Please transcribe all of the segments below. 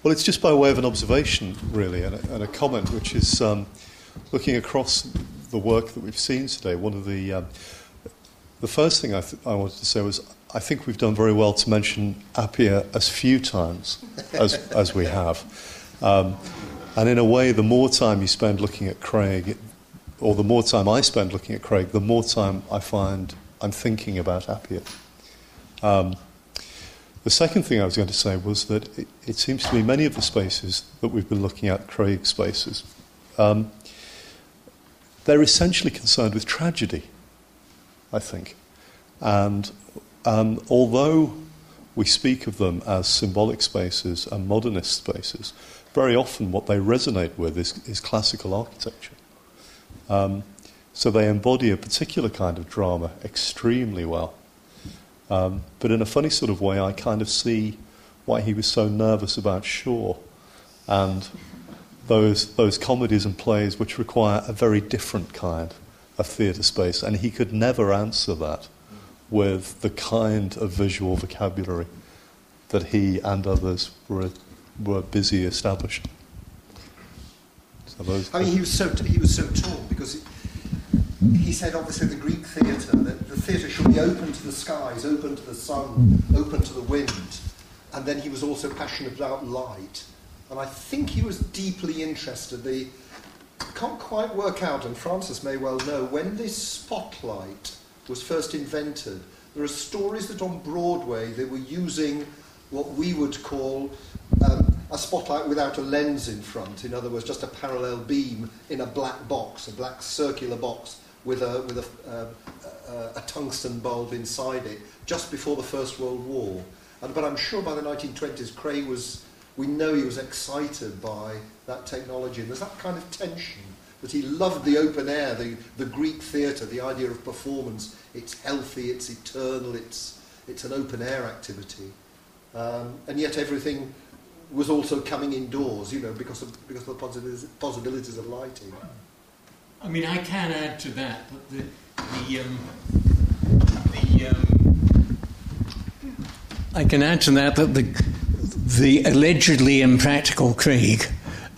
Well, it's just by way of an observation, really, and a comment, which is looking across the work that we've seen today. One of the first thing I wanted to say was I think we've done very well to mention Appiah as few times as we have. And in a way, the more time you spend looking at Craig, or the more time I spend looking at Craig, the more time I find I'm thinking about Appiah. The second thing I was going to say was that it seems to me many of the spaces that we've been looking at, Craig spaces, they're essentially concerned with tragedy, I think. And although we speak of them as symbolic spaces and modernist spaces, very often what they resonate with is classical architecture. So they embody a particular kind of drama extremely well. But in a funny sort of way, I kind of see why he was so nervous about Shaw and those comedies and plays which require a very different kind of theatre space. And he could never answer that with the kind of visual vocabulary that he and others were busy establishing. So he was so tall because he said, obviously, the Greek theatre, that the theatre should be open to the skies, open to the sun, open to the wind. And then he was also passionate about light. And I think he was deeply interested. They can't quite work out, and Francis may well know, when this spotlight was first invented, there are stories that on Broadway they were using what we would call a spotlight without a lens in front. In other words, just a parallel beam in a black box, a black circular box with a tungsten bulb inside it, just before the First World War. But I'm sure by the 1920s, Craig we know he was excited by that technology. And there's that kind of tension, that he loved the open air, the Greek theatre, the idea of performance. It's healthy, it's eternal, it's an open air activity. And yet everything was also coming indoors, because of the possibilities of lighting. I mean, I can add to that the allegedly impractical Craig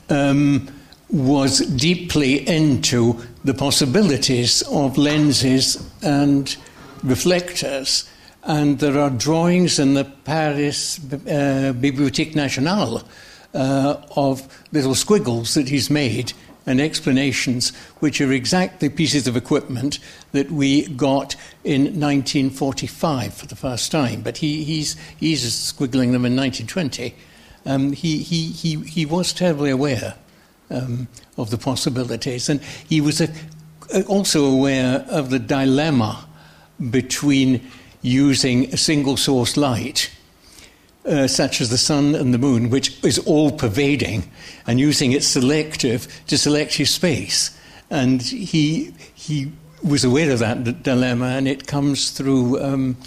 was deeply into the possibilities of lenses and reflectors. And there are drawings in the Paris Bibliothèque Nationale of little squiggles that he's made and explanations, which are exactly pieces of equipment that we got in 1945 for the first time. But he's squiggling them in 1920. He was terribly aware of the possibilities, and he was also aware of the dilemma between using a single source light, such as the sun and the moon, which is all-pervading, and using it selective to select his space. And he was aware of that dilemma, and it comes through...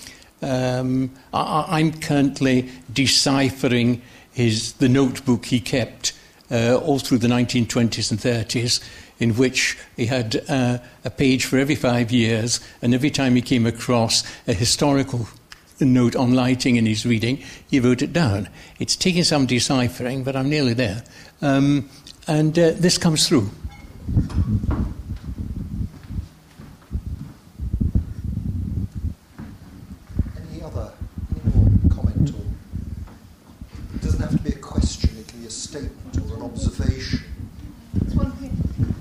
I'm currently deciphering the notebook he kept all through the 1920s and 30s, in which he had a page for every 5 years, and every time he came across a historical note on lighting in his reading, he wrote it down. It's taking some deciphering, but I'm nearly there. And this comes through. Any more comment? It doesn't have to be a question, it can be a statement or an observation. There's one thing.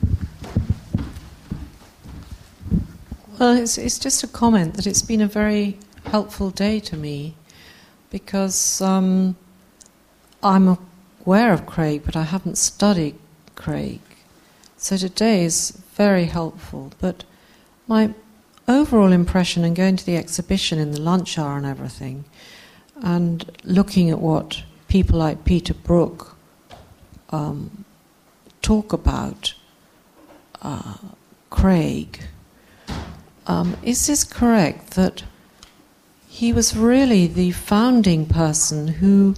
Well, it's just a comment that it's been a very helpful day to me, because I'm aware of Craig, but I haven't studied Craig. So today is very helpful. But my overall impression, and going to the exhibition in the lunch hour and everything, and looking at what people like Peter Brook talk about Craig, is this correct that he was really the founding person who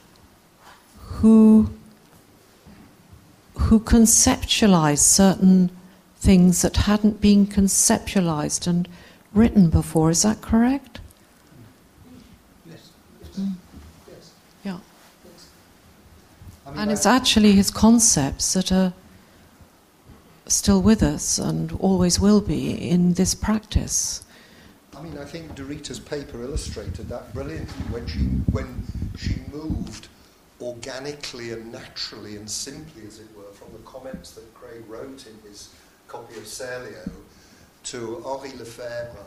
conceptualized certain things that hadn't been conceptualized and written before? Is that correct? Yes. Yes. Yeah. And it's actually his concepts that are still with us and always will be in this practice. I mean, I think Dorita's paper illustrated that brilliantly when she moved organically and naturally and simply, as it were, from the comments that Craig wrote in his copy of Serlio to Henri Lefebvre,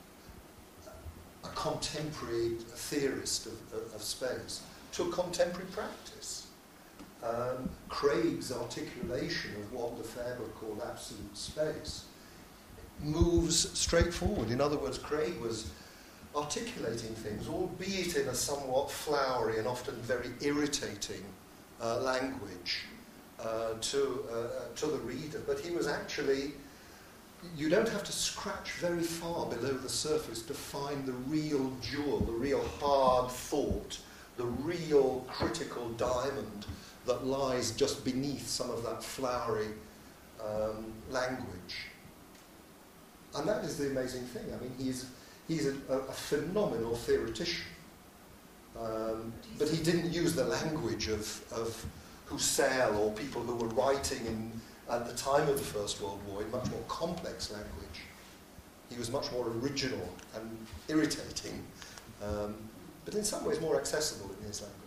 a contemporary theorist of space, to a contemporary practice. Craig's articulation of what Lefebvre called absolute space moves straight forward. In other words, Craig was articulating things, albeit in a somewhat flowery and often very irritating language to the reader. But he was actually, you don't have to scratch very far below the surface to find the real jewel, the real hard thought, the real critical diamond that lies just beneath some of that flowery language. And that is the amazing thing. I mean, he's a phenomenal theoretician. But he didn't use the language of Husserl or people who were writing at the time of the First World War in much more complex language. He was much more original and irritating, but in some ways more accessible in his language.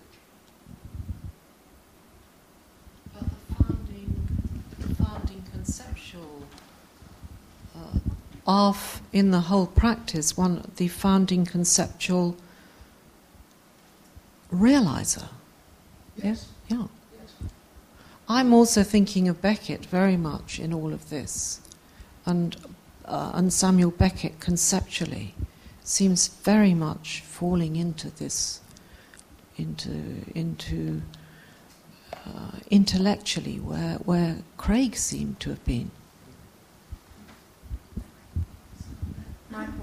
But the founding conceptual of, in the whole practice, the founding conceptual realizer. Yes. Yeah. I'm also thinking of Beckett very much in all of this, and Samuel Beckett conceptually seems very much falling into this, into intellectually where Craig seemed to have been. Michael.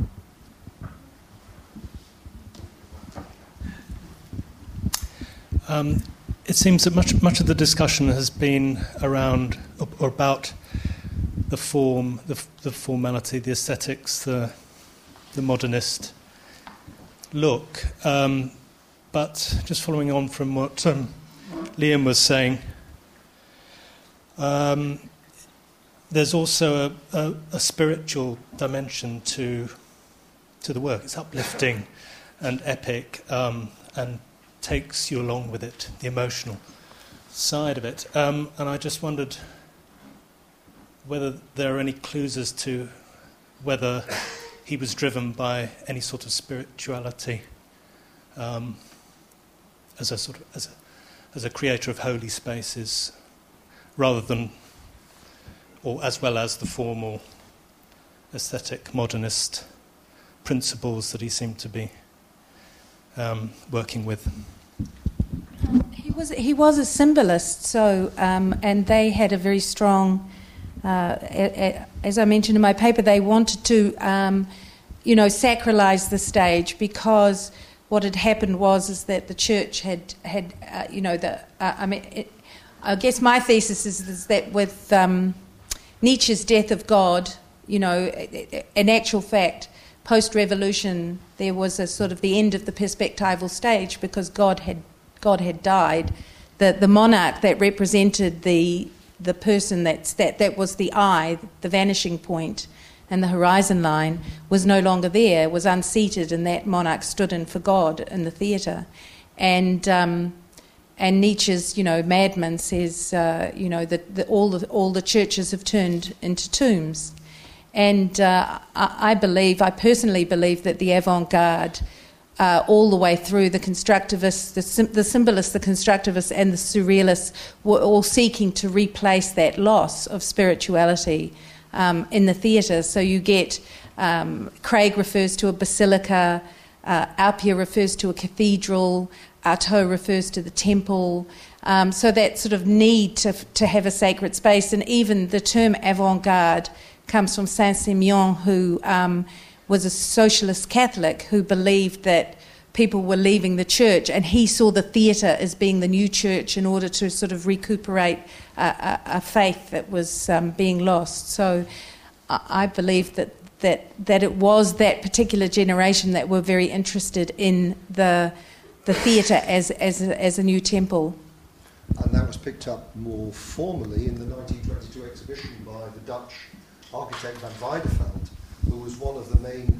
It seems that much of the discussion has been around or about the form, the formality, the aesthetics, the modernist look. But just following on from what Liam was saying, there's also a spiritual dimension to the work. It's uplifting and epic, and takes you along with it, the emotional side of it. And I just wondered whether there are any clues as to whether he was driven by any sort of spirituality as a creator of holy spaces, rather than, or as well as the formal aesthetic modernist principles that he seemed to be working with. He was a symbolist, so and they had a very strong, as I mentioned in my paper, they wanted to, sacralize the stage, because what had happened was that the church had I guess my thesis is that with Nietzsche's Death of God, in actual fact, post-revolution, there was a sort of the end of the perspectival stage, because God had died. The monarch that represented the person that was the eye, the vanishing point, and the horizon line was no longer there, was unseated, and that monarch stood in for God in the theatre. And Nietzsche's, madman says, that all the churches have turned into tombs. And I personally believe that the avant-garde, all the way through the constructivists, the symbolists, the constructivists and the surrealists were all seeking to replace that loss of spirituality in the theatre. So you get, Craig refers to a basilica, Appiah refers to a cathedral, Artaud refers to the temple. So that sort of need to have a sacred space, and even the term avant-garde comes from Saint-Simeon, who was a socialist Catholic who believed that people were leaving the church, and he saw the theatre as being the new church in order to sort of recuperate a faith that was being lost. So I believe that it was that particular generation that were very interested in the theatre as a new temple. was picked up more formally in the 1922 exhibition by the Dutch architect Van Weiderveld, who was one of the main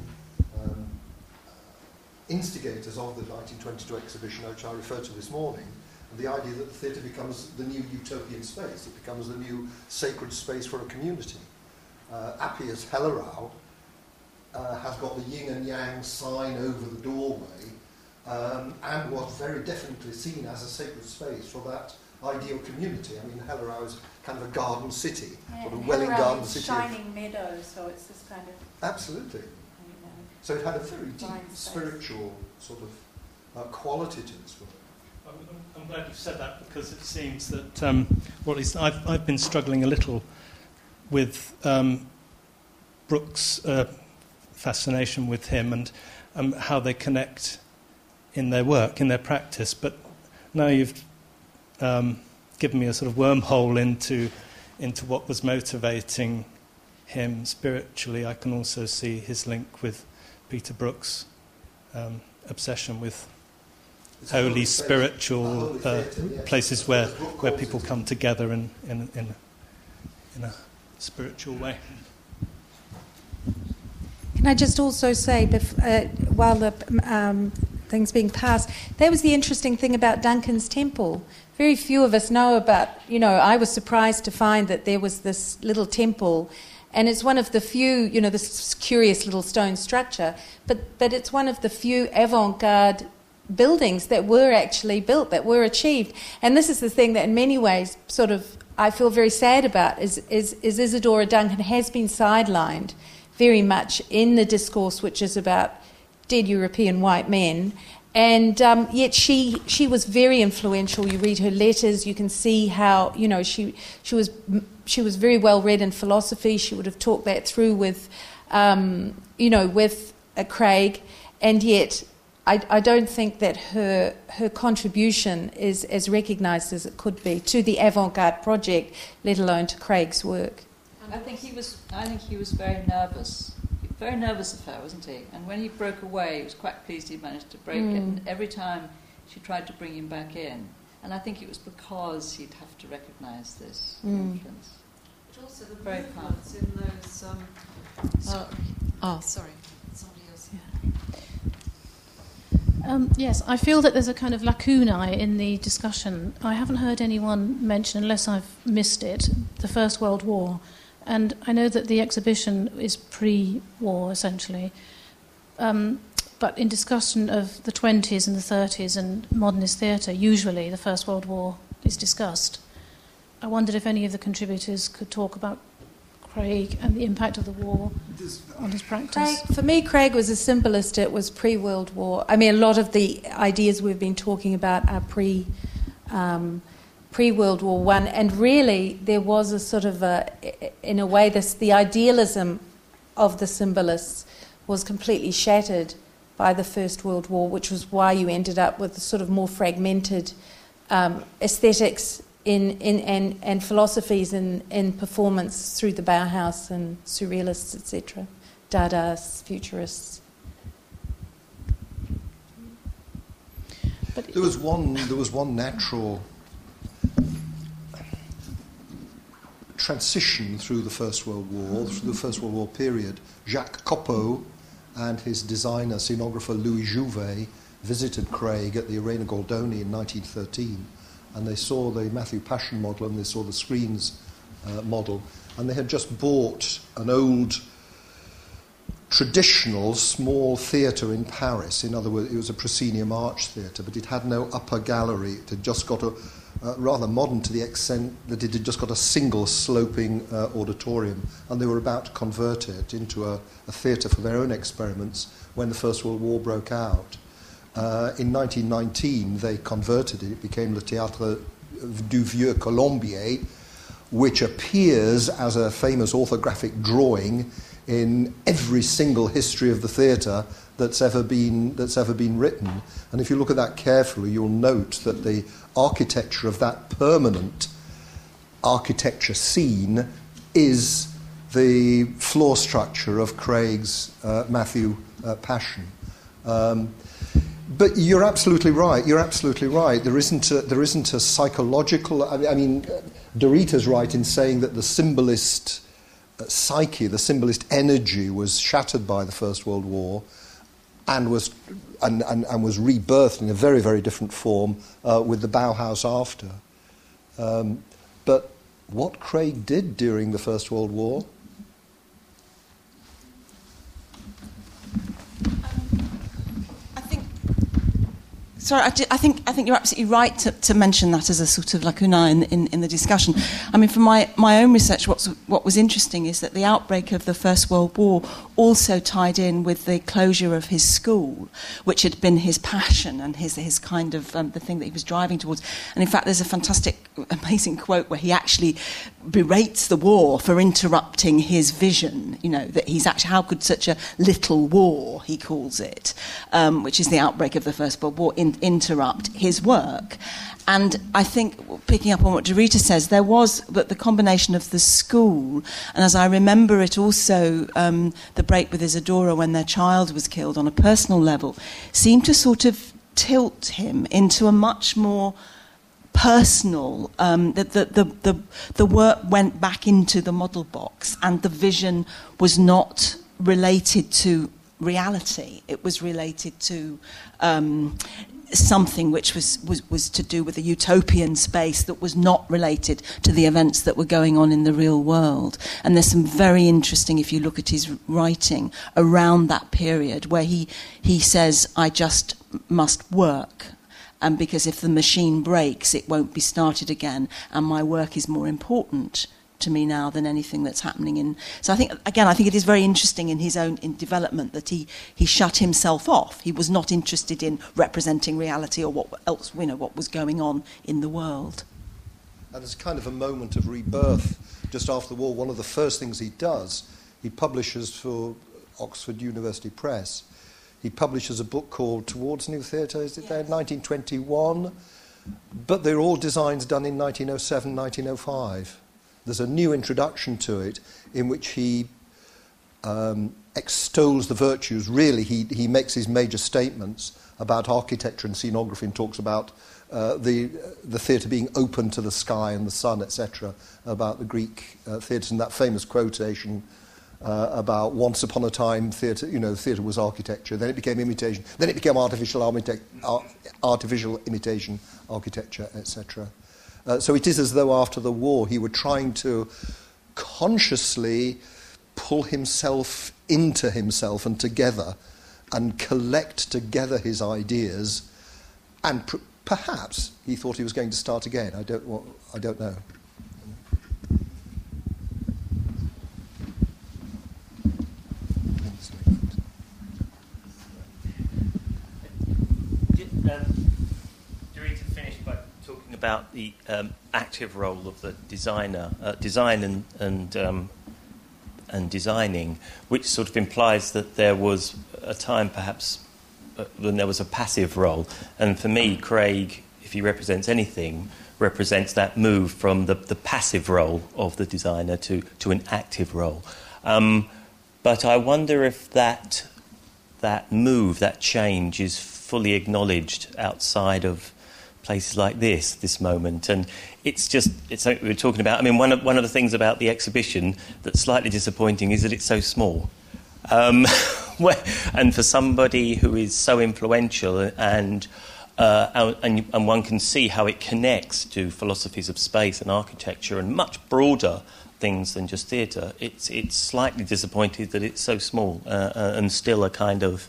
instigators of the 1922 exhibition, which I referred to this morning, and the idea that the theatre becomes the new utopian space, it becomes the new sacred space for a community. Appiah's Hellerau has got the yin and yang sign over the doorway, and was very definitely seen as a sacred space for that ideal community. I mean, Hellerau is kind of a garden city, sort of Welling garden city. Shining meadow, so it's this kind of... Absolutely. So it had a very deep spiritual sort of quality to this work. I'm glad you said that, because it seems that, or at least I've been struggling a little with Brooks' fascination with him and how they connect in their work, in their practice. But now you've given me a sort of wormhole into what was motivating him spiritually. I can also see his link with Peter Brooks' obsession with holy, spiritual places where people come together in a spiritual way. Can I just also say, while the thing's being passed, that was the interesting thing about Duncan's temple. Very few of us know about, I was surprised to find that there was this little temple, and it's one of the few, this curious little stone structure, but it's one of the few avant-garde buildings that were actually built, that were achieved. And this is the thing that in many ways sort of I feel very sad about, is Isadora Duncan has been sidelined very much in the discourse which is about dead European white men. And yet she was very influential. You read her letters, you can see how, she was very well read in philosophy. She would have talked that through with, with Craig, and yet I don't think that her contribution is as recognised as it could be to the avant-garde project, let alone to Craig's work. I think he was very nervous. Very nervous affair, wasn't he? And when he broke away, he was quite pleased he managed to break it. And every time she tried to bring him back in, and I think it was because he'd have to recognise this influence. But also the very movements in those. Sorry, somebody else. Yeah. Yes, I feel that there's a kind of lacunae in the discussion. I haven't heard anyone mention, unless I've missed it, the First World War. And I know that the exhibition is pre-war, essentially. But in discussion of the 20s and the 30s and modernist theatre, usually the First World War is discussed. I wondered if any of the contributors could talk about Craig and the impact of the war on his practice. For me, Craig was a symbolist. It was pre-World War. I mean, a lot of the ideas we've been talking about are pre-World War I, and really there was a sort of in a way, the idealism of the symbolists was completely shattered by the First World War, which was why you ended up with the sort of more fragmented aesthetics and philosophies in performance through the Bauhaus and Surrealists, etc., Dadaists, Futurists. But there was one natural transition through the First World War, through the First World War period. Jacques Copeau and his designer, scenographer Louis Jouvet visited Craig at the Arena Goldoni in 1913, and they saw the Matthew Passion model and they saw the Screens model, and they had just bought an old traditional small theatre in Paris. In other words, it was a proscenium arch theatre, but it had no upper gallery. It had just got rather modern to the extent that it had just got a single sloping auditorium, and they were about to convert it into a theatre for their own experiments when the First World War broke out. In 1919, they converted it. It became Le Théâtre du Vieux Colombier, which appears as a famous orthographic drawing in every single history of the theatre that's ever been written. And if you look at that carefully, you'll note that the architecture of that permanent architecture scene is the floor structure of Craig's Matthew Passion. But you're absolutely right. You're absolutely right. There isn't a psychological. I mean, Derrita's right in saying that the symbolist psyche, the symbolist energy, was shattered by the First World War, and was rebirthed in a very, very different form with the Bauhaus after. But what Craig did during the First World War. Sorry, I think you're absolutely right to mention that as a sort of lacuna in the discussion. I mean, from my own research, what was interesting is that the outbreak of the First World War also tied in with the closure of his school, which had been his passion and his kind of the thing that he was driving towards. And in fact, there's a fantastic, amazing quote where he actually berates the war for interrupting his vision. You know, that he's actually, how could such a little war, he calls it, which is the outbreak of the First World War, interrupt his work. And I think, picking up on what Derrita says, there was the combination of the school, and as I remember it also, the break with Isadora when their child was killed on a personal level, seemed to sort of tilt him into a much more personal, the work went back into the model box, and the vision was not related to reality. It was related to something which was to do with a utopian space that was not related to the events that were going on in the real world. And there's some very interesting, if you look at his writing around that period, where he says, I just must work. And because if the machine breaks, it won't be started again, and my work is more important to me now than anything that's happening in. So I think it is very interesting in his own development that he shut himself off. He was not interested in representing reality or what else, what was going on in the world. And it's kind of a moment of rebirth. Just after the war, one of the first things he does, he publishes for Oxford University Press. He publishes a book called Towards New Theatre, is it there, 1921? But they're all designs done in 1907, 1905. There's a new introduction to it in which he extols the virtues. Really, he makes his major statements about architecture and scenography and talks about the theatre being open to the sky and the sun, etc., about the Greek theatres, and that famous quotation about once upon a time theatre, theatre was architecture, then it became imitation, then it became artificial imitation architecture, etc. So it is as though after the war he were trying to consciously pull himself into himself and together and collect together his ideas, and perhaps he thought he was going to start again. I don't know. About the active role of the designer, design and designing, which sort of implies that there was a time perhaps when there was a passive role. And for me, Craig, if he represents anything, represents that move from the passive role of the designer to an active role. But I wonder if that move, that change, is fully acknowledged outside of places like this moment. And it's something we were talking about. I mean, one of the things about the exhibition that's slightly disappointing is that it's so small. And for somebody who is so influential and one can see how it connects to philosophies of space and architecture and much broader things than just theatre, it's slightly disappointed that it's so small and still a kind of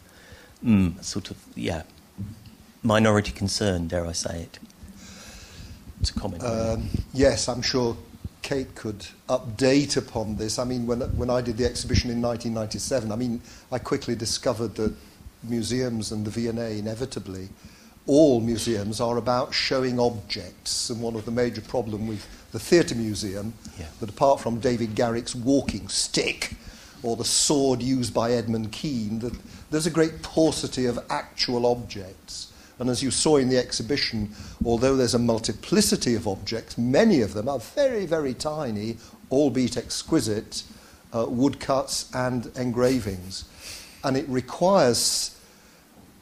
minority concern, dare I say it. It's a comment. Yes, I'm sure Kate could update upon this. I mean, when I did the exhibition in 1997, I quickly discovered that museums and the V&A, inevitably, all museums are about showing objects. And one of the major problems with the Theatre Museum, that apart from David Garrick's walking stick or the sword used by Edmund Kean, that there's a great paucity of actual objects. And as you saw in the exhibition, although there's a multiplicity of objects, many of them are very, very tiny, albeit exquisite, woodcuts and engravings. And it requires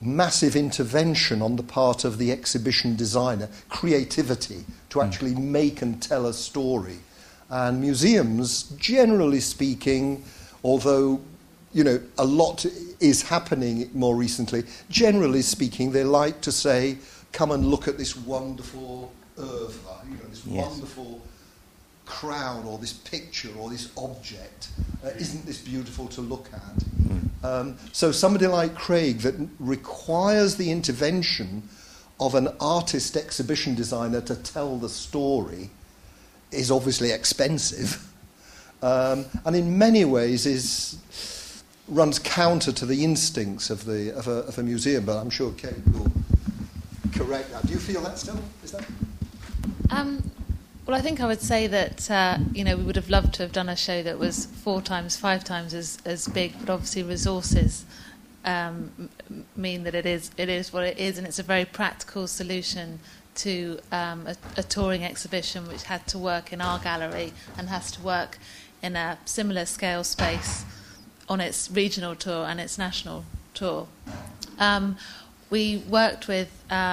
massive intervention on the part of the exhibition designer, creativity, to actually make and tell a story. And museums, generally speaking, although a lot is happening more recently, generally speaking, they like to say, come and look at this wonderful oeuvre, this wonderful crown or this picture or this object. Isn't this beautiful to look at? So somebody like Craig that requires the intervention of an artist exhibition designer to tell the story is obviously expensive, and in many ways runs counter to the instincts of a museum. But I'm sure Kate will correct that. Do you feel that still? Is that? Well, I think I would say that we would have loved to have done a show that was 4 times, 5 times as big, but obviously resources mean that it is what it is, and it's a very practical solution to a touring exhibition which had to work in our gallery and has to work in a similar scale space on its regional tour and its national tour. We worked with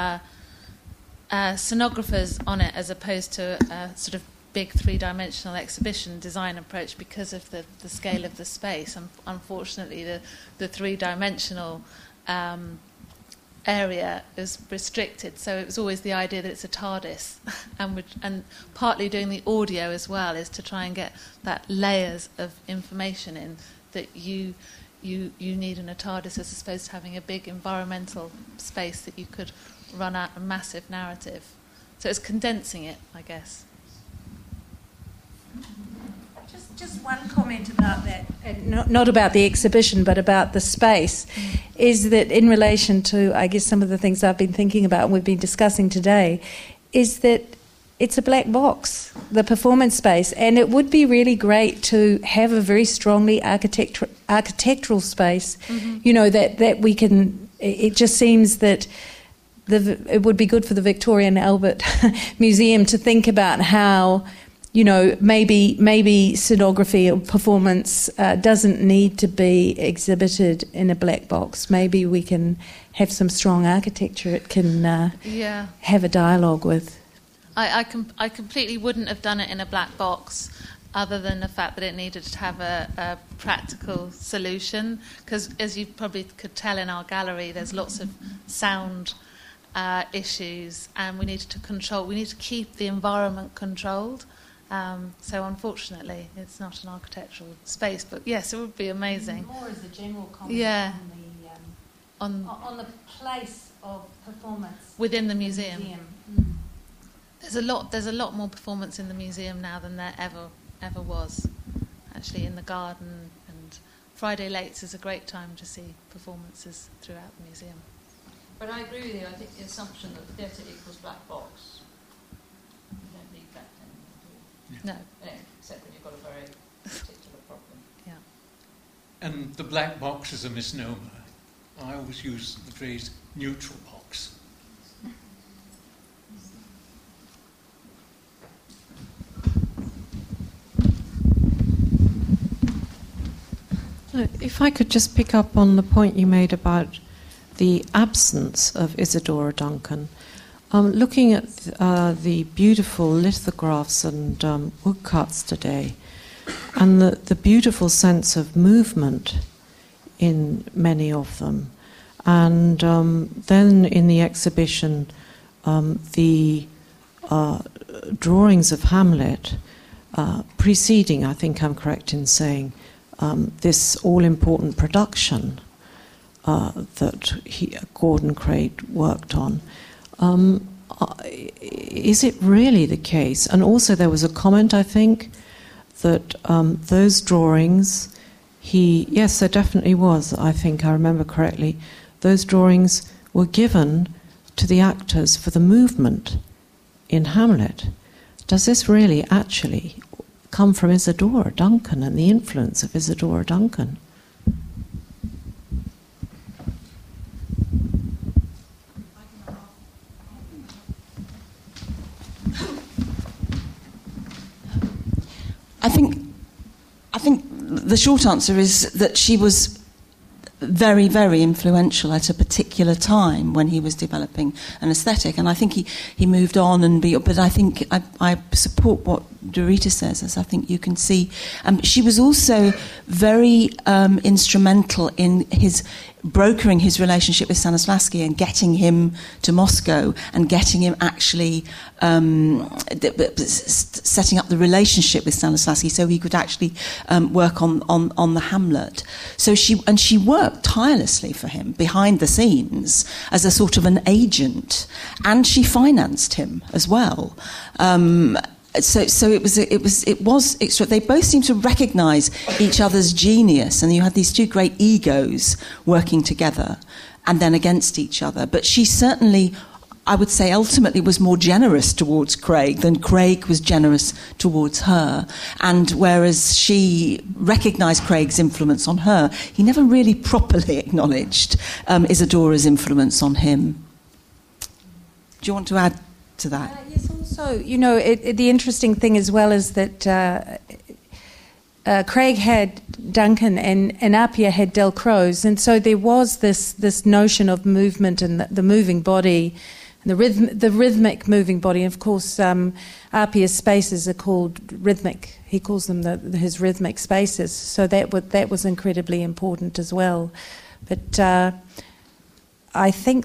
scenographers on it as opposed to a sort of big 3-dimensional exhibition design approach because of the scale of the space. Unfortunately, the 3-dimensional area is restricted, so it was always the idea that it's a TARDIS, and partly doing the audio as well is to try and get that layers of information in that you need in a TARDIS, as opposed to having a big environmental space that you could run out a massive narrative. So it's condensing it, I guess. Just one comment about that, not about the exhibition, but about the space, is that in relation to, I guess, some of the things I've been thinking about and we've been discussing today, is that it's a black box, the performance space, and it would be really great to have a very strongly architectural space, that we can, it just seems that it would be good for the Victoria and Albert Museum to think about how, maybe scenography or performance doesn't need to be exhibited in a black box. Maybe we can have some strong architecture it can have a dialogue with. I completely wouldn't have done it in a black box, other than the fact that it needed to have a practical solution. Because as you probably could tell in our gallery, there's lots of sound issues, and we need to keep the environment controlled. So unfortunately, it's not an architectural space, but yes, it would be amazing. More as a general comment on the place of performance within the museum. There's a lot more performance in the museum now than there ever was. Actually, in the garden, and Friday Lates is a great time to see performances throughout the museum. But I agree with you. I think the assumption that theatre equals black box, you don't need that anymore. No. Except when you've got a very particular problem. Yeah. And the black box is a misnomer. I always use the phrase neutral box. If I could just pick up on the point you made about the absence of Isadora Duncan. Looking at the beautiful lithographs and woodcuts today, and the beautiful sense of movement in many of them, and then in the exhibition, the drawings of Hamlet preceding, I think I'm correct in saying, this all-important production that Gordon Craig worked on. Is it really the case? And also there was a comment, I think, that those drawings, yes, there definitely was, I think I remember correctly, those drawings were given to the actors for the movement in Hamlet. Does this really actually come from Isadora Duncan and the influence of Isadora Duncan? I think the short answer is that she was very, very influential at a particular time when he was developing an aesthetic. And I think he moved on, but I think I support what Dorita says, as I think you can see. She was also very instrumental in his brokering his relationship with Stanislavski and getting him to Moscow and getting him actually setting up the relationship with Stanislavski so he could actually work on the Hamlet. So she worked tirelessly for him behind the scenes as a sort of an agent, and she financed him as well. So it was extra. They both seemed to recognise each other's genius, and you had these two great egos working together, and then against each other. But she certainly, I would say, ultimately was more generous towards Craig than Craig was generous towards her. And whereas she recognised Craig's influence on her, he never really properly acknowledged Isadora's influence on him. Do you want to add to that? Yes, also, the interesting thing as well is that Craig had Duncan and Appiah had Delcroze, and so there was this notion of movement and the moving body, and the rhythmic moving body. And of course, Appiah's spaces are called rhythmic. He calls them his rhythmic spaces. So that was incredibly important as well. But I think,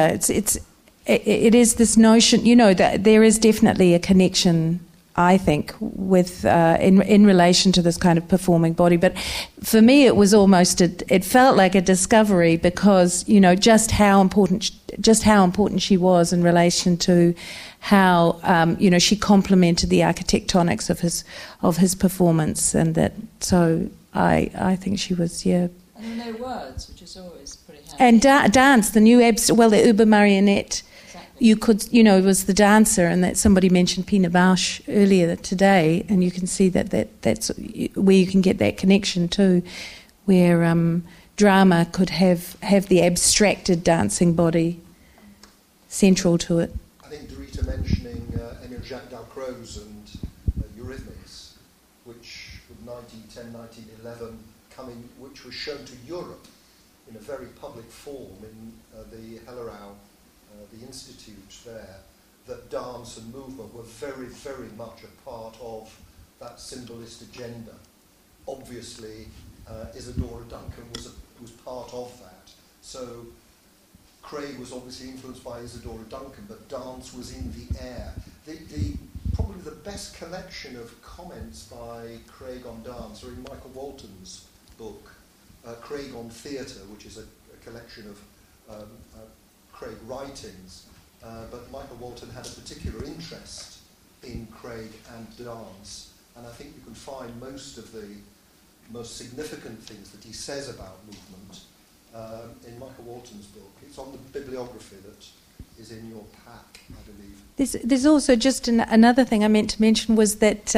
it is this notion, that there is definitely a connection, I think, with in relation to this kind of performing body. But for me, it was almost it felt like a discovery because just how important she was in relation to how she complemented the architectonics of his performance, and that. So I think she was And no words, which is always pretty handy. And dance, the new the Uber marionette. You could, it was the dancer, and that somebody mentioned Pina Bausch earlier today, and you can see that's where you can get that connection too, where drama could have the abstracted dancing body central to it. I think Dorita mentioning Émile Jacques Dalcroze and Eurythmics, which from 1910, 1911, which was shown to Europe in a very public form in the Hellerau, the institute there, that dance and movement were very, very much a part of that symbolist agenda. Obviously, Isadora Duncan was part of that. So Craig was obviously influenced by Isadora Duncan, but dance was in the air. Probably the best collection of comments by Craig on dance are in Michael Walton's book, Craig on Theatre, which is a collection of Craig writings, but Michael Walton had a particular interest in Craig and dance, and I think you can find most of the most significant things that he says about movement in Michael Walton's book. It's on the bibliography that is in your pack, I believe. There's also just another thing I meant to mention was that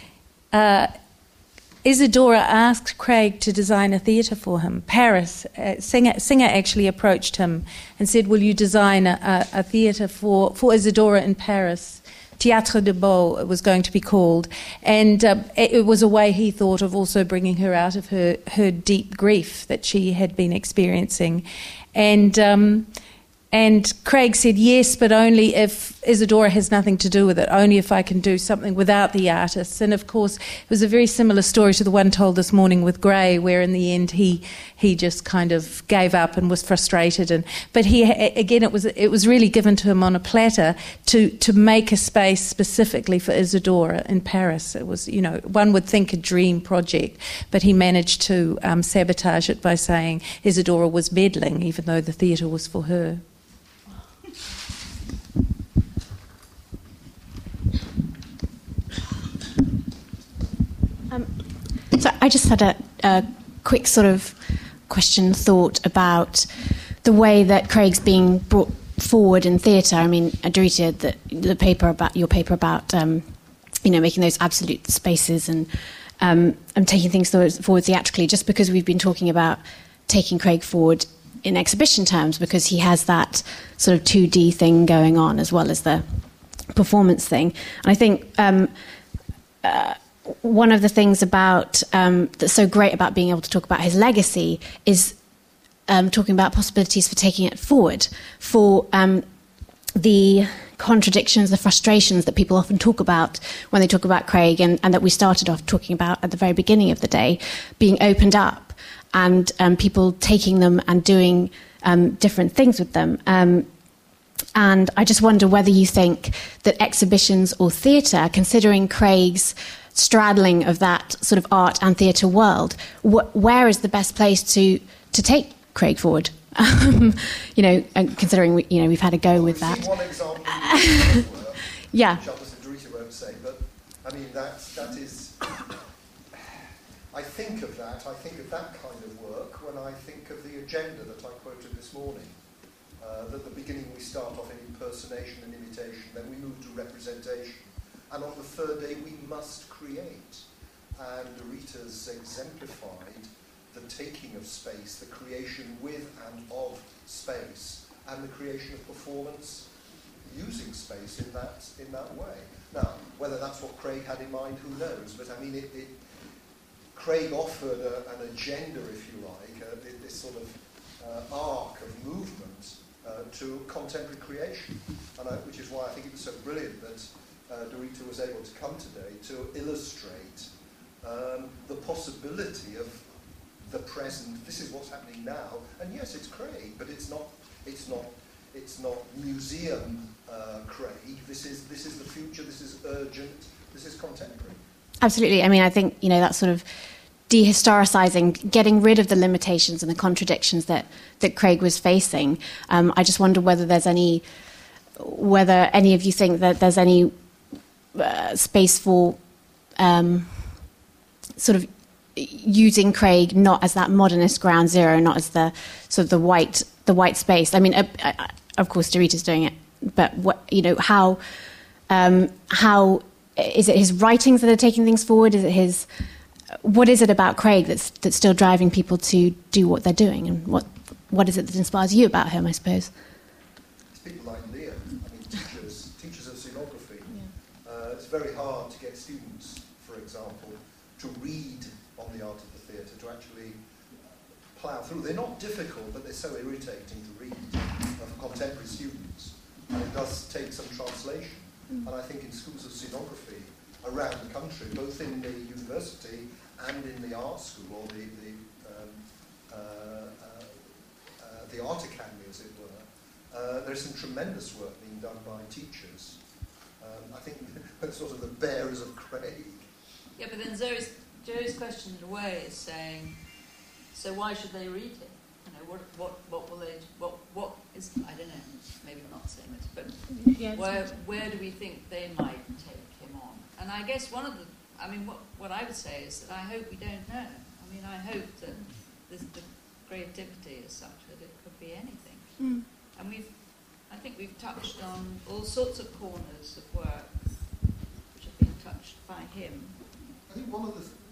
Isadora asked Craig to design a theatre for him. Paris, Singer actually approached him and said, will you design a theatre for Isadora in Paris? Théâtre de Beau it was going to be called. And it was a way he thought of also bringing her out of her deep grief that she had been experiencing. And Craig said, yes, but only if Isadora has nothing to do with it, only if I can do something without the artists. And, of course, it was a very similar story to the one told this morning with Gray, where in the end he just kind of gave up and was frustrated. But it was really given to him on a platter to make a space specifically for Isadora in Paris. It was, one would think a dream project, but he managed to sabotage it by saying Isadora was meddling, even though the theatre was for her. So I just had a quick sort of thought about the way that Craig's being brought forward in theatre. I mean, Dorita, your paper about making those absolute spaces and taking things forward theatrically, just because we've been talking about taking Craig forward in exhibition terms, because he has that sort of 2D thing going on as well as the performance thing. And I think one of the things about that's so great about being able to talk about his legacy is talking about possibilities for taking it forward, for the contradictions, the frustrations that people often talk about when they talk about Craig, and that we started off talking about at the very beginning of the day, being opened up and people taking them and doing different things with them. And I just wonder whether you think that exhibitions or theatre, considering Craig's straddling of that sort of art and theatre world, where is the best place to take Craig forward? Considering we've had a go with that. One example yeah. Which obviously Dorita won't say, but I mean that is. I think of that kind of work when I think of the agenda that I quoted this morning. That at the beginning we start off in impersonation and imitation, then we move to representation, and on the third day we must create. And Dorita's exemplified the taking of space, the creation with and of space, and the creation of performance using space in that way. Now, whether that's what Craig had in mind, who knows? But I mean, Craig offered an agenda, if you like, this sort of arc of movement to contemporary creation, which is why I think it was so brilliant that Dorita was able to come today to illustrate the possibility of the present. This is what's happening now, and yes, it's Craig, but it's not museum Craig. This is the future. This is urgent. This is contemporary. Absolutely. I mean, I think that sort of dehistoricizing, getting rid of the limitations and the contradictions that Craig was facing. I just wonder whether any of you think that there's any space for sort of using Craig not as that modernist ground zero, not as the sort of the white space. I mean, of course, Dorita's doing it, but how is it his writings that are taking things forward? Is it what is it about Craig that's still driving people to do what they're doing, and what is it that inspires you about him, I suppose? It's people like Leo. I mean, teachers of scenography. Yeah. It's very hard to get students, for example, to read on the art of the theatre, to actually plough through. They're not difficult, but they're so irritating to read for contemporary students, and it does take some translation. And I think in schools of scenography around the country, both in the university and in the art school or the art academy, as it were, there's some tremendous work being done by teachers. I think they're sort of the bearers of Craig. Yeah, but then Joe's question in a way is saying, so why should they read it? What will they? What is? I don't know. Maybe I'm not saying this, but where do we think they might take him on? And I guess one of the, what I would say is that I hope we don't know. I mean, I hope that the creativity is such that it could be anything. Mm. And I think we've touched on all sorts of corners of work which have been touched by him. I think one of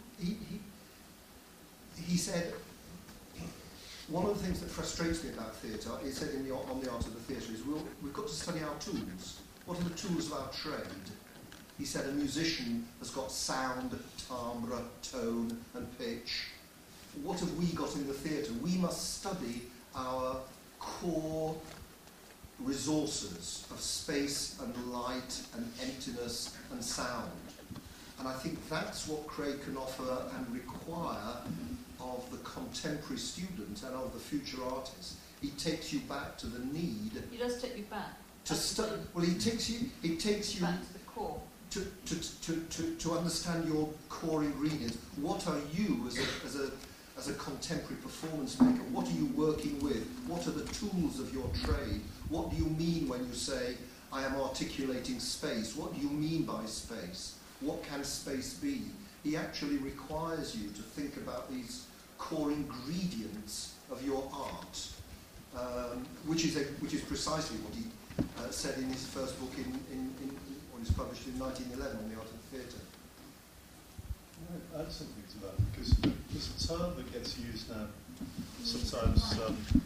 he said. One of the things that frustrates me about theatre, he said on the art of the theatre, is we've got to study our tools. What are the tools of our trade? He said a musician has got sound, timbre, tone and pitch. What have we got in the theatre? We must study our core resources of space and light and emptiness and sound. And I think that's what Craig can offer and require of the contemporary student and of the future artist. He takes you back to the need. He does take you back. To study. Well, he takes you back to the core. To understand your core ingredients. What are you as a contemporary performance maker? What are you working with? What are the tools of your trade? What do you mean when you say, I am articulating space? What do you mean by space? What can space be? He actually requires you to think about these core ingredients of your art, which is precisely what he said in his first book when it was published in 1911 on the art of the theatre. I'd add something to that, because there's a term that gets used now sometimes.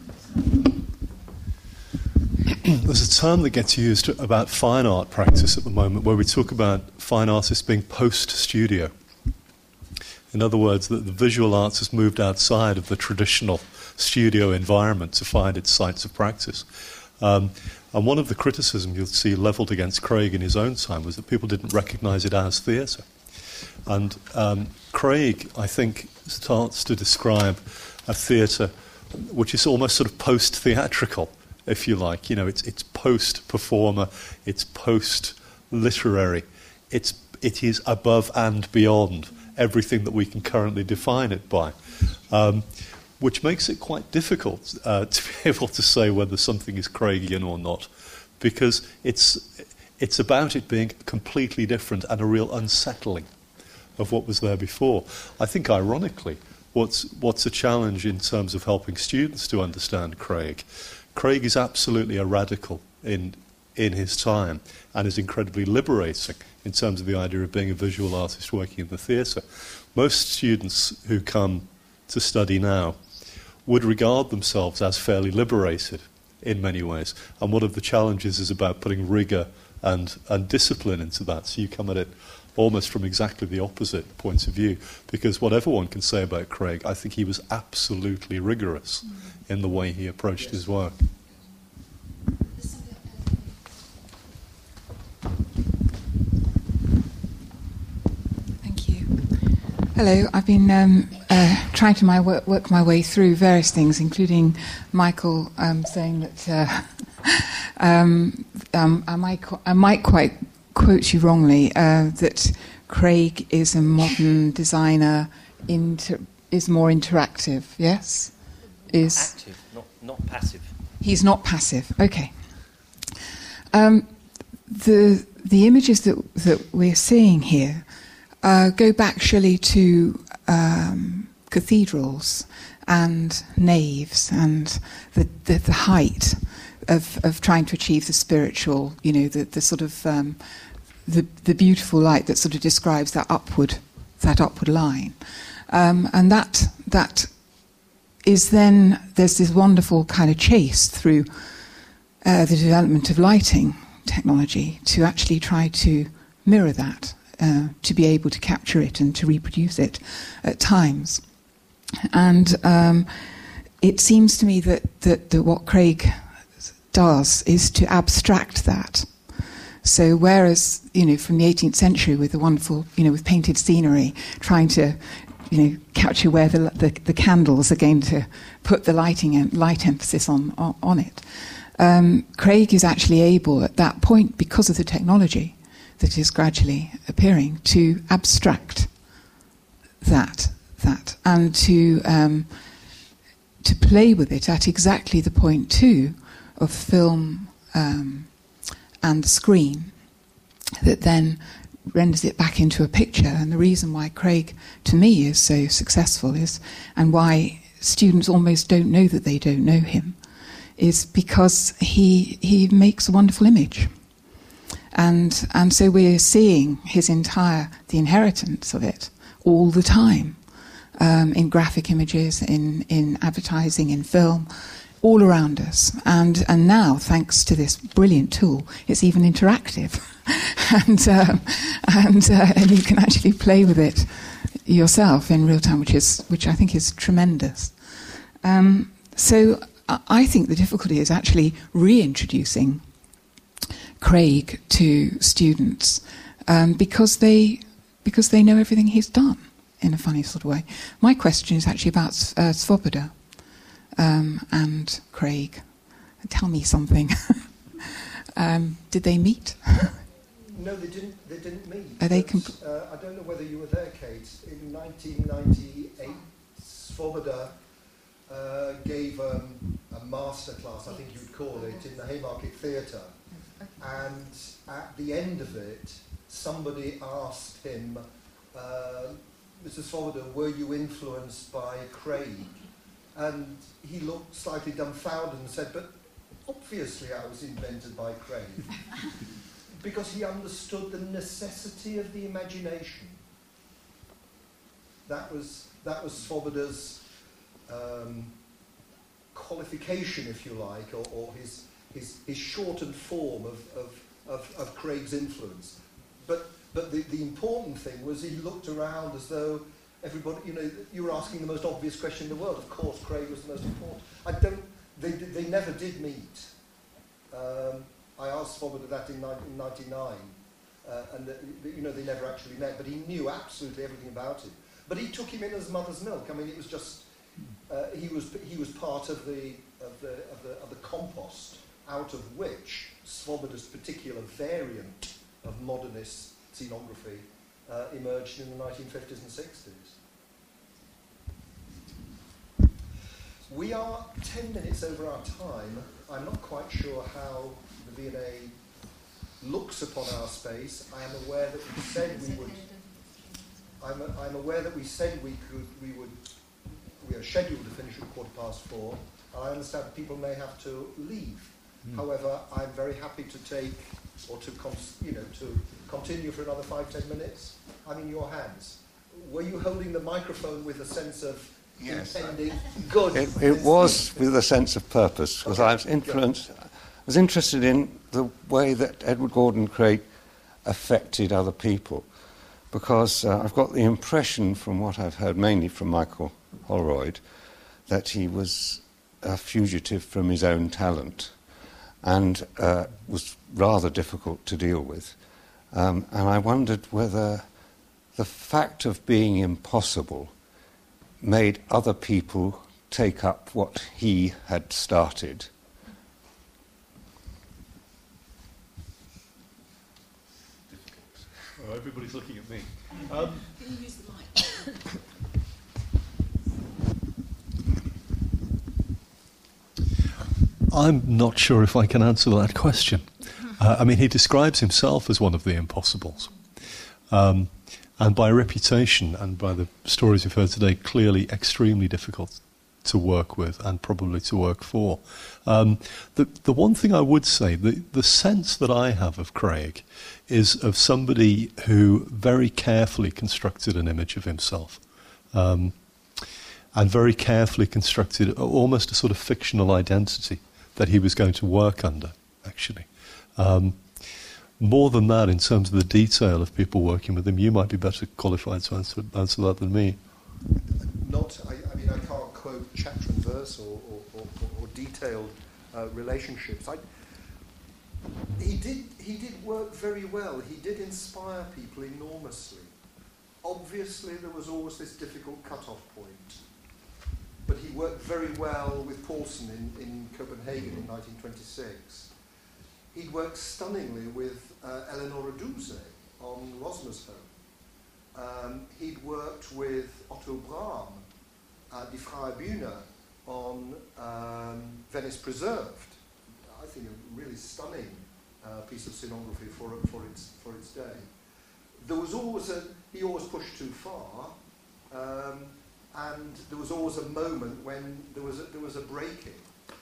There's a term that gets used about fine art practice at the moment, where we talk about fine artists being post-studio. In other words, that the visual arts has moved outside of the traditional studio environment to find its sites of practice. And one of the criticisms you'll see levelled against Craig in his own time was that people didn't recognise it as theatre. And Craig, I think, starts to describe a theatre which is almost sort of post-theatrical, if you like. You know, it's post-performer, it's post-literary, it is above and beyond everything that we can currently define it by, which makes it quite difficult to be able to say whether something is Craigian or not, because it's about it being completely different and a real unsettling of what was there before. I think, ironically, what's a challenge in terms of helping students to understand Craig? Craig is absolutely a radical in his time and is incredibly liberating in terms of the idea of being a visual artist working in the theatre. Most students who come to study now would regard themselves as fairly liberated in many ways, and one of the challenges is about putting rigour and discipline into that. So you come at it almost from exactly the opposite point of view, because whatever one can say about Craig, I think he was absolutely rigorous in the way he approached his work. Thank you. Hello, I've been trying to work my way through various things, including Michael saying that I might quite quote you wrongly, that Craig is a modern designer, is more interactive, yes? Is active, not passive. He's not passive, okay. The images that we're seeing here go back surely to cathedrals and naves and the height of trying to achieve the spiritual, you know, the sort of the beautiful light that sort of describes that upward line, and that is then there's this wonderful kind of chase through the development of lighting technology to actually try to mirror that, to be able to capture it and to reproduce it at times, and it seems to me that what Craig does is to abstract that. So whereas, you know, from the 18th century with the wonderful, you know, with painted scenery, trying to, you know, capture where the candles are going to put the light emphasis on it, Craig is actually able at that point, because of the technology that is gradually appearing, to abstract that and to play with it at exactly the point too of film and the screen that then renders it back into a picture. And the reason why Craig, to me, is so successful is, and why students almost don't know that they don't know him, is because he makes a wonderful image. And so we're seeing the inheritance of it all the time, in graphic images, in advertising, in film, all around us, and now, thanks to this brilliant tool, it's even interactive, and you can actually play with it yourself in real time, which I think is tremendous. So I think the difficulty is actually reintroducing Craig to students, because they know everything he's done in a funny sort of way. My question is actually about Svoboda. And Craig, tell me something. Did they meet? No, they didn't meet. Are they I don't know whether you were there, Kate. In 1998, Svoboda gave a masterclass, I think you would call it, in the Haymarket Theatre. And at the end of it, somebody asked him, Mr. Svoboda, were you influenced by Craig? And he looked slightly dumbfounded and said, but obviously I was invented by Craig. Because he understood the necessity of the imagination. That was Svoboda's qualification, if you like, or his shortened form of Craig's influence. But the important thing was he looked around as though everybody, you know, you were asking the most obvious question in the world. Of course, Craig was the most important. They never did meet. I asked Svoboda that in 1999, and you know, they never actually met. But he knew absolutely everything about it. But he took him in as mother's milk. I mean, it was just he was part of the compost out of which Svoboda's particular variant of modernist scenography emerged in the 1950s and 60s. We are 10 minutes over our time. I'm not quite sure how the V&A looks upon our space. I am aware that we said we would. I'm aware that we said we are scheduled to finish at 4:15. I understand people may have to leave. However, I'm very happy to take or to continue for another 5-10 minutes. I'm in your hands. Were you holding the microphone with a sense of intending? Good. It was with a sense of purpose, because I was interested in the way that Edward Gordon Craig affected other people, because I've got the impression from what I've heard mainly from Michael Holroyd that he was a fugitive from his own talent and was rather difficult to deal with. And I wondered whether the fact of being impossible made other people take up what he had started. Oh, everybody's looking at me. Can you use the mic? I'm not sure if I can answer that question. I mean, he describes himself as one of the impossibles. And by reputation and by the stories we've heard today, clearly extremely difficult to work with and probably to work for. The one thing I would say, the sense that I have of Craig is of somebody who very carefully constructed an image of himself. And very carefully constructed almost a sort of fictional identity that he was going to work under, actually. More than that, in terms of the detail of people working with him, you might be better qualified to answer that than me. I mean, I can't quote chapter and verse or detailed relationships. He did work very well. He did inspire people enormously. Obviously, there was always this difficult cut-off point. But he worked very well with Paulsen in Copenhagen in 1926. He'd worked stunningly with Eleonora Duse on Rosmersholm. He'd worked with Otto Brahm at Die Freie Bühne on Venice Preserved. I think a really stunning piece of scenography for its day. There was always he always pushed too far. And there was always a moment when there was a breaking.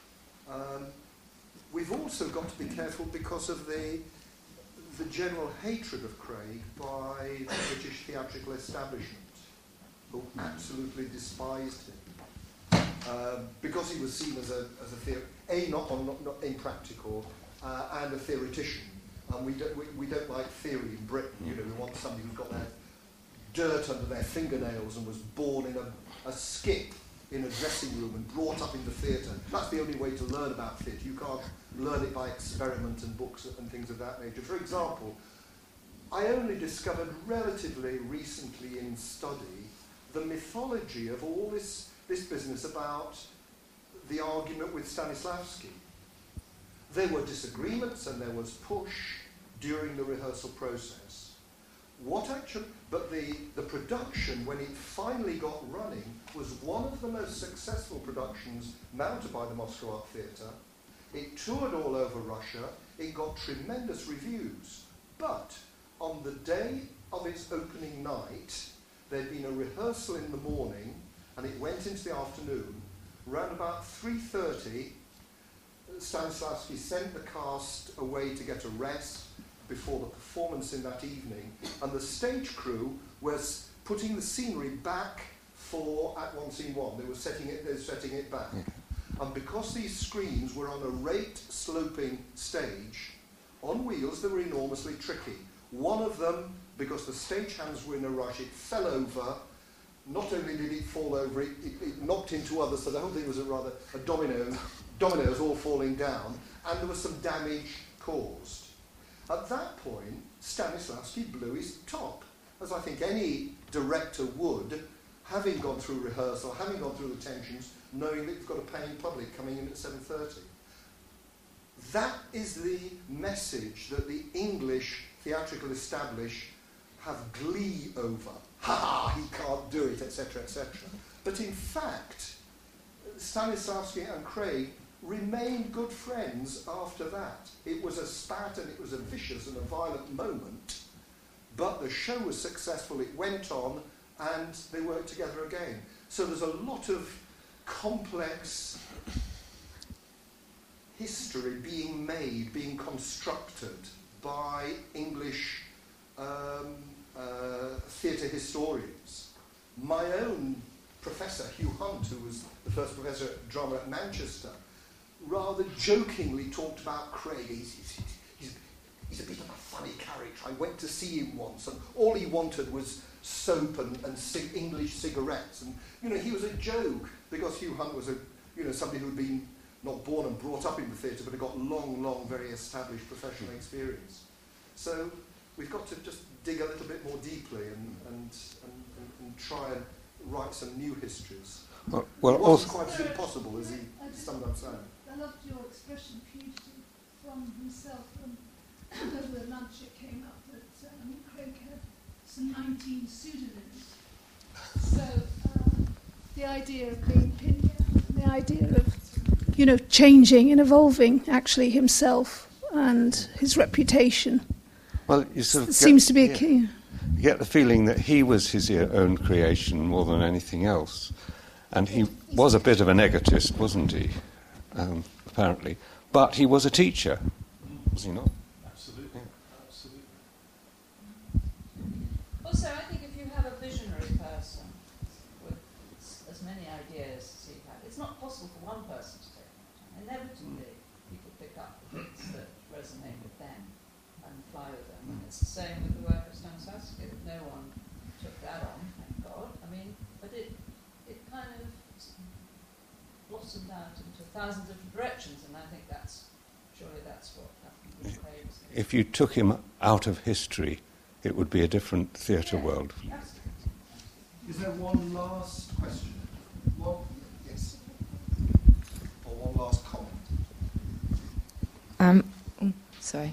We've also got to be careful because of the general hatred of Craig by the British theatrical establishment, who absolutely despised him because he was seen as not impractical and a theoretician. And we don't like theory in Britain. You know, we want somebody who's got their dirt under their fingernails and was born in a skip in a dressing room and brought up into theatre. That's the only way to learn about theatre. You can't learn it by experiment and books and things of that nature. For example, I only discovered relatively recently in study the mythology of all this business about the argument with Stanislavski. There were disagreements and there was push during the rehearsal process. But the production, when it finally got running, was one of the most successful productions mounted by the Moscow Art Theatre. It toured all over Russia. It got tremendous reviews. But on the day of its opening night, there'd been a rehearsal in the morning, and it went into the afternoon. Around about 3:30, Stanislavski sent the cast away to get a rest before the performance in that evening, and the stage crew was putting the scenery back for Act 1, Scene 1. They were setting it back. And because these screens were on a rate-sloping stage, on wheels, they were enormously tricky. One of them, because the stagehands were in a rush, it fell over, not only did it fall over, it knocked into others, so the whole thing was a dominoes all falling down, and there was some damage caused. At that point, Stanislavski blew his top, as I think any director would, having gone through rehearsal, having gone through the tensions, knowing that you've got a paying public coming in at 7:30. That is the message that the English theatrical establishment have glee over. Ha, he can't do it, etc., etc. But in fact, Stanislavski and Craig remained good friends after that. It was a spat and it was a vicious and a violent moment, but the show was successful, it went on, and they worked together again. So there's a lot of complex history being made, being constructed by English theatre historians. My own professor, Hugh Hunt, who was the first professor of drama at Manchester, rather jokingly talked about Craig. He's a bit of a funny character. I went to see him once, and all he wanted was soap and English cigarettes. And, you know, he was a joke, because Hugh Hunt was somebody who'd been not born and brought up in the theatre, but had got long, very established professional experience. So we've got to just dig a little bit more deeply and try and write some new histories. Well, it wasn't quite as impossible as he summed up saying. I loved your expression, fugitive from himself. And over the lunch it came up that Craig had some 19 pseudonyms. So the idea of being pinned down, the idea of, changing and evolving actually himself and his reputation. Well, you sort of seems to be a key. You get the feeling that he was his own creation more than anything else. And he was a bit of an egotist, wasn't he? Apparently. But he was a teacher, was he not? Absolutely. Absolutely. Also, I think if you have a visionary person with as many ideas as he had, it's not possible for one person to take it. Inevitably, people pick up the bits that resonate with them and fly with them. And it's the same with the work of Stanislavski. No one took that on, thank God. I mean, but it kind of blossomed out into 1,000 different directions, and I think surely that's what happened with Craig. If you took him out of history, it would be a different theatre world. Is there one last question? Yes. Or one last comment? Sorry.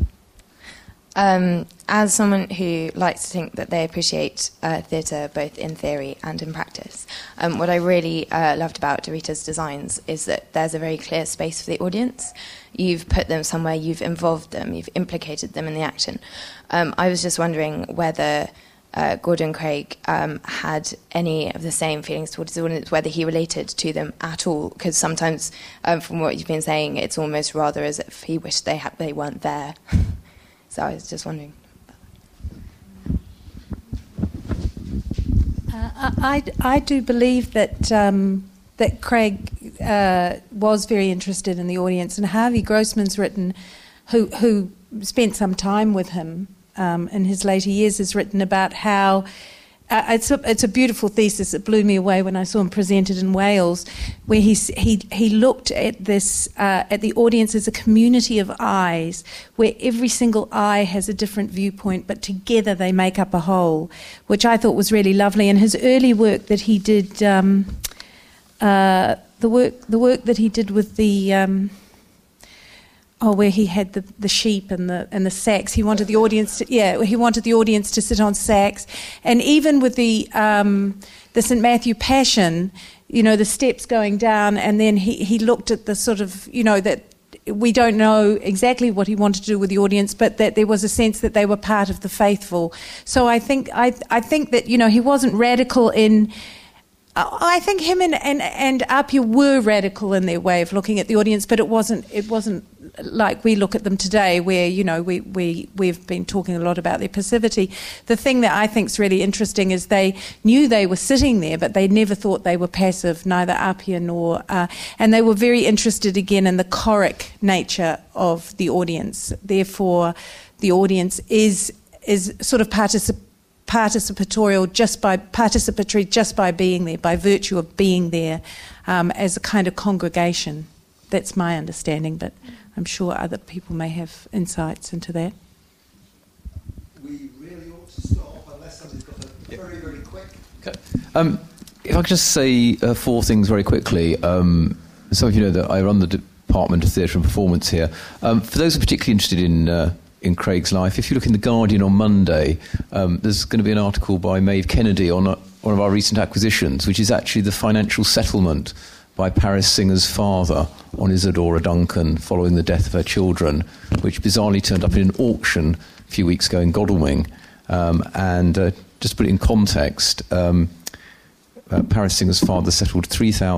As someone who likes to think that they appreciate theatre both in theory and in practice, what I really loved about Dorita's designs is that there's a very clear space for the audience. You've put them somewhere, you've involved them, you've implicated them in the action. I was just wondering whether Gordon Craig had any of the same feelings towards the audience, whether he related to them at all, because sometimes from what you've been saying, it's almost rather as if he wished they weren't there. So I was just wondering. I do believe that Craig was very interested in the audience, and Harvey Grossman's written, who spent some time with him in his later years, has written about how it's a beautiful thesis that blew me away when I saw him presented in Wales, where he looked at this at the audience as a community of eyes, where every single eye has a different viewpoint, but together they make up a whole, which I thought was really lovely. And his early work that he did, the work that he did with the where he had the sheep and the sacks. He wanted the audience to sit on sacks, and even with the St. Matthew Passion, the steps going down, and then he looked at the sort of that we don't know exactly what he wanted to do with the audience, but that there was a sense that they were part of the faithful. So I think that he wasn't radical in. I think him and Appiah were radical in their way of looking at the audience, but it wasn't like we look at them today, where we've been talking a lot about their passivity. The thing that I think is really interesting is they knew they were sitting there, but they never thought they were passive, neither Appiah nor, and they were very interested again in the choric nature of the audience. Therefore, the audience is sort of participatory just by being there, by virtue of being there, as a kind of congregation. That's my understanding, but I'm sure other people may have insights into that. We really ought to stop unless somebody's got a very, very quick... Okay. If I could just say 4 things very quickly. Some of you know that I run the Department of Theatre and Performance here. For those who are particularly interested in Craig's life, if you look in The Guardian on Monday, there's going to be an article by Maeve Kennedy on one of our recent acquisitions, which is actually the financial settlement by Paris Singer's father on Isadora Duncan following the death of her children, which bizarrely turned up in an auction a few weeks ago in Godalming. Just to put it in context, Paris Singer's father settled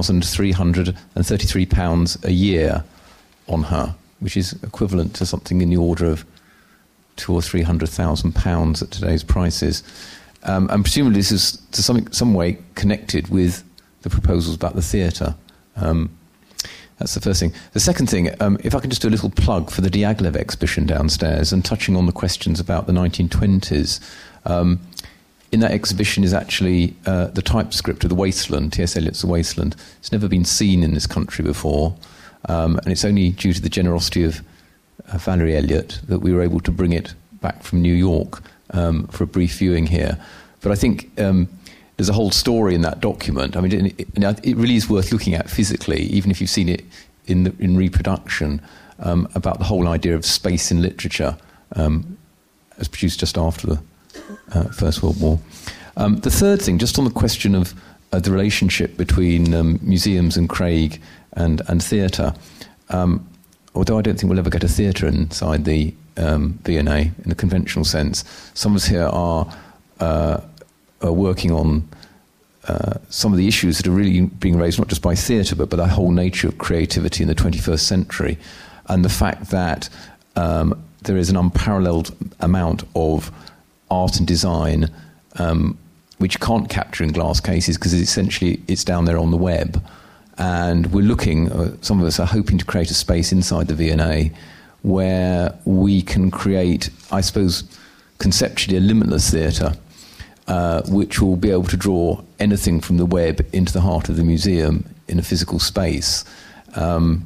£3,333 a year on her, which is equivalent to something in the order of £200,000 or £300,000 at today's prices. And presumably this is to some way connected with the proposals about the theatre. That's the first thing. The second thing, if I can just do a little plug for the Diaghilev exhibition downstairs, and touching on the questions about the 1920s, in that exhibition is actually the typescript of The Wasteland, T.S. Eliot's The Wasteland. It's never been seen in this country before, and it's only due to the generosity of Valerie Elliott that we were able to bring it back from New York for a brief viewing here. But I think there's a whole story in that document. I mean, it really is worth looking at physically, even if you've seen it in reproduction, about the whole idea of space in literature, as produced just after the First World War. The third thing, just on the question of the relationship between museums and Craig and theatre, although I don't think we'll ever get a theatre inside the V&A in the conventional sense, some of us here are working on some of the issues that are really being raised not just by theatre but by the whole nature of creativity in the 21st century, and the fact that there is an unparalleled amount of art and design which you can't capture in glass cases because essentially it's down there on the web. And we're looking, some of us are hoping to create a space inside the V&A where we can create, I suppose, conceptually a limitless theatre, which will be able to draw anything from the web into the heart of the museum in a physical space. I'm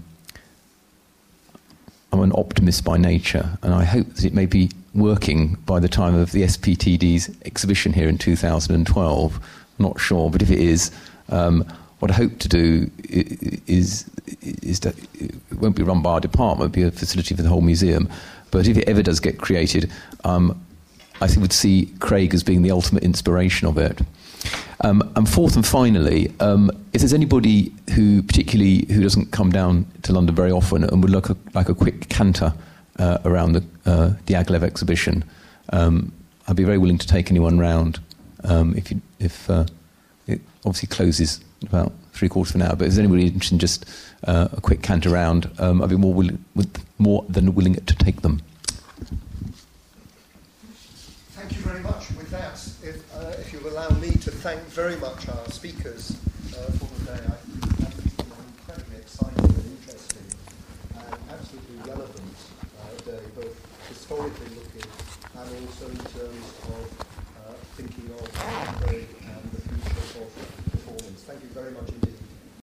an optimist by nature, and I hope that it may be working by the time of the SPTD's exhibition here in 2012. I'm not sure, but if it is, what I hope to do is that it won't be run by our department, it'll be a facility for the whole museum. But if it ever does get created, I would see Craig as being the ultimate inspiration of it. And fourth and finally, if there's anybody who doesn't come down to London very often and would look like a quick canter around the Diaghilev exhibition, I'd be very willing to take anyone round if it obviously closes in about 3/4 of an hour. But if there's anybody interested in just a quick canter round, I'd be more than willing to take them. Thank you very much. With that, if you'll allow me to thank very much our speakers for the day. I think that has been an incredibly exciting and interesting and absolutely relevant day, both historically looking and also in terms of thinking of Craig and the future of performance. Thank you very much indeed.